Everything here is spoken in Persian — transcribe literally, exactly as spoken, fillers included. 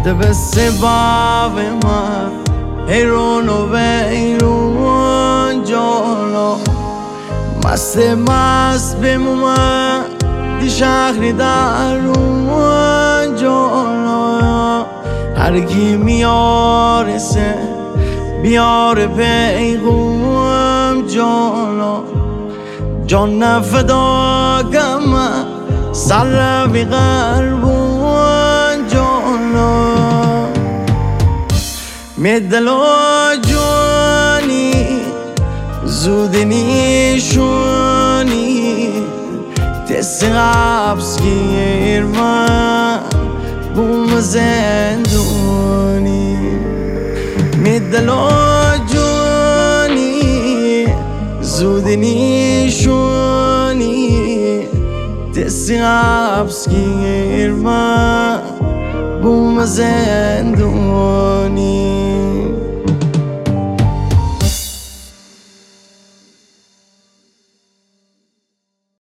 به سباب من ایرون و بیرون جانا مست مست بمومن دی شهری درون جانا هرگی میارسه بیار پیغوم جانا جان نفدا گم سر بی قربون جانا میدلو جانی زود نیشونی تس قبض گیر من بوم زندونی میدلو جانی زود نیشونی تس قبض گیر من بوم زندونی